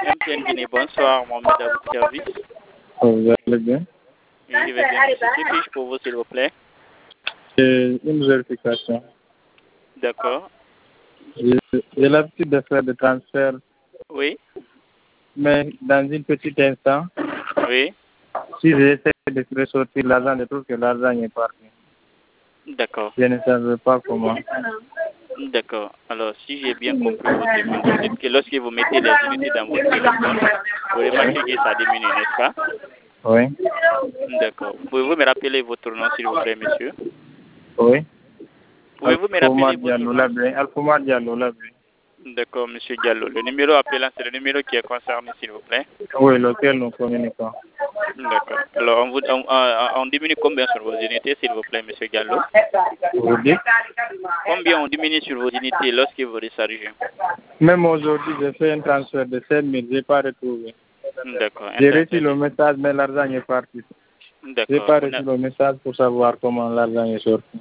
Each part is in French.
MTN Guinée, bonsoir, Mohamed à votre service. Vous allez bien? Oui, je vais bien, monsieur. Que puis-je pour vous, s'il vous plaît? C'est une vérification. D'accord. J'ai l'habitude de faire des transferts, Oui, mais dans un petit instant, oui, si j'essaie de ressortir l'argent, je trouve que l'argent est parti. d'accord. Je ne savais pas comment. D'accord. Alors, si j'ai bien compris votre demande, vous dites que lorsque vous mettez les unités dans votre téléphone, vous remarquez que ça diminue, n'est-ce pas? Oui, D'accord. Pouvez-vous me rappeler votre nom, s'il vous plaît, monsieur? oui. Pouvez-vous me Alphouma rappeler votre Diallo nom? Labré. Alphouma Diallo Labré. D'accord, monsieur Diallo. Le numéro appelant, c'est le numéro qui est concerné, s'il vous plaît. Oui, lequel nous communiquons. D'accord. Alors, on diminue combien sur vos unités, s'il vous plaît, monsieur Diallo? Vous dites? Combien on diminue sur vos unités lorsque vous rechargez? Même aujourd'hui, j'ai fait un transfert de 7 000, je n'ai pas retrouvé. D'accord. J'ai reçu le message, mais l'argent est parti. Je n'ai D'accord. pas reçu le message pour savoir comment l'argent est sorti.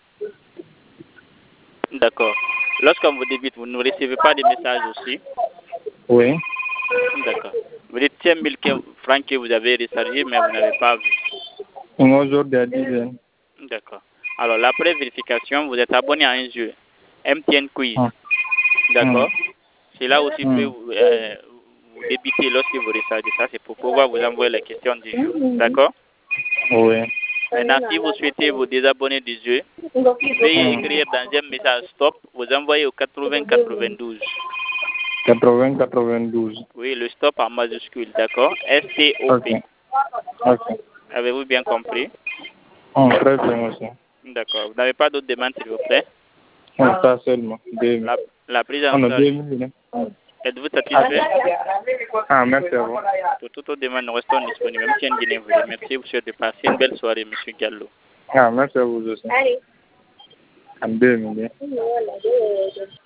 D'accord. Lorsqu'on vous débite, vous ne recevez pas de messages aussi? Oui. D'accord. Vous dites 5 000 francs que vous avez rechargé, mais vous n'avez pas vu. Aujourd'hui à 10 heures. D'accord. Alors, après vérification, vous êtes abonné à un jeu, MTN Quiz. D'accord. Cela aussi peut vous débiter lorsque vous rechargez. Ça, c'est pour pouvoir vous envoyer les questions du jour. D'accord. Oui. Maintenant, si vous souhaitez vous désabonner du jeu, veuillez écrire dans un message stop, vous envoyez au 8092. 80-92. Oui, le stop en majuscule, d'accord. STOP. Ok. Avez-vous bien compris? Très bien, monsieur. D'accord. Vous n'avez pas d'autres demandes, s'il vous plaît? Ça seulement. 2 000. La prise en Non, charge. 2 000. Êtes-vous satisfait? Merci à vous. Pour toute autre demande, nous restons disponibles. Même si Guinée vous remercie, vous souhaite de passer une belle soirée, monsieur Gallo. Merci à vous aussi. 2 000.